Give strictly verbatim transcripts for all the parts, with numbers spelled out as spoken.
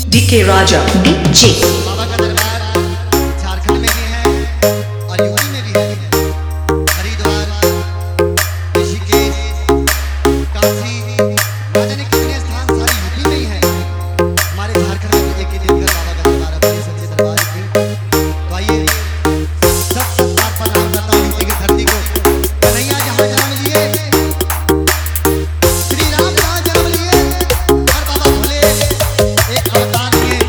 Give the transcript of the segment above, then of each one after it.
DK राजा DJ. बाबा का दरबार झारखंड में भी है और यूपी में भी है। हरिद्वार, ऋषिकेश, काशी, न जाने कितने स्थान सारे यूपी में ही है। हमारे झारखंड में भी एक ही दिन का बाबा का दरबार अपने सबसे दरबार की। तो आइए सब सब बात पर नाम करता हूँ यूपी की धरती को। कन्हैया जहाँ जन्म लिए, श्री राम जहाँ जन्म लिए, और बाबा भोले एक अवतार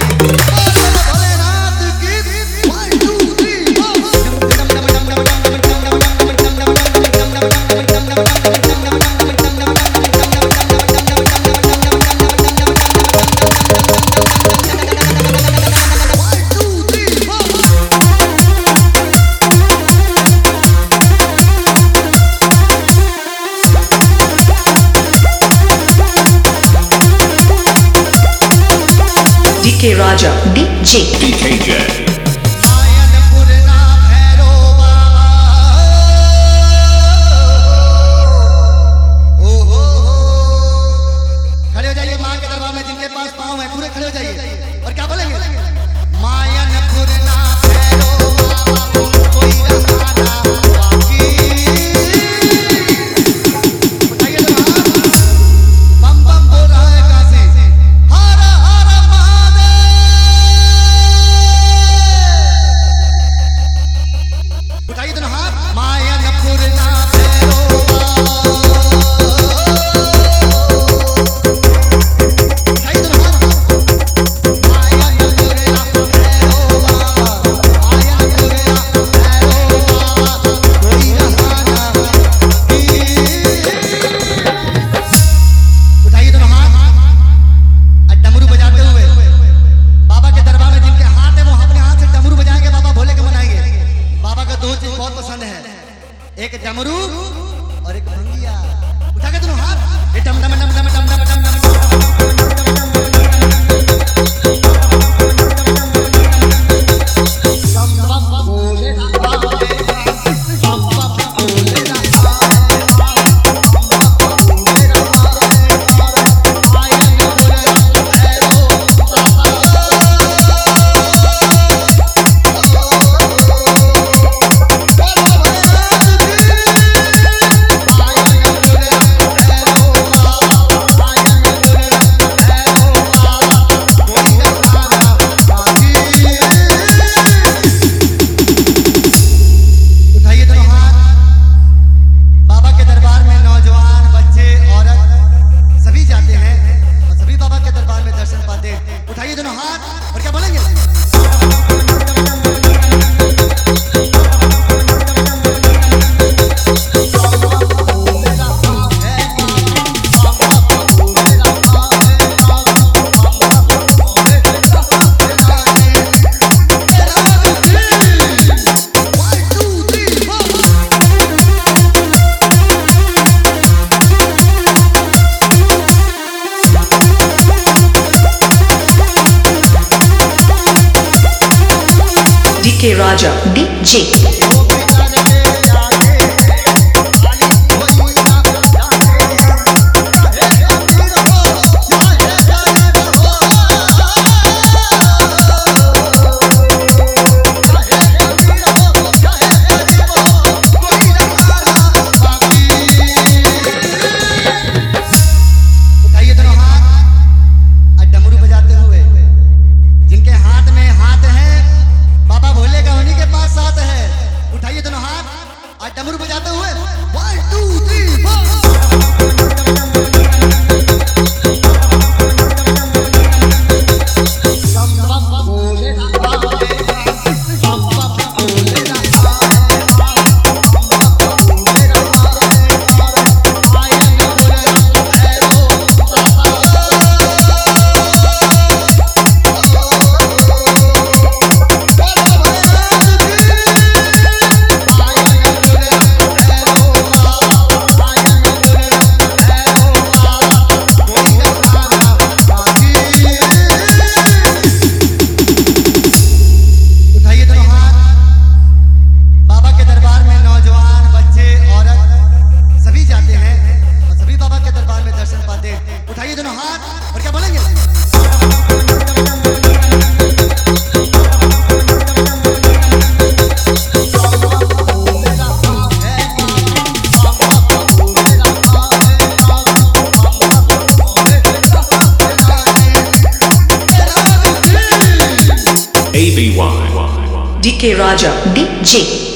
डीके राजा डीजे। डीके जय। एक डमरू और एक भंगिया। उठा के दोनों हाथ, ये डम डम डम डम डम डम डम डम डीके राजा डीजे। जिनके हाथ में हाथ है, बाबा भोले का उन्हीं के पास साथ है। D K D Y. D K Raja D J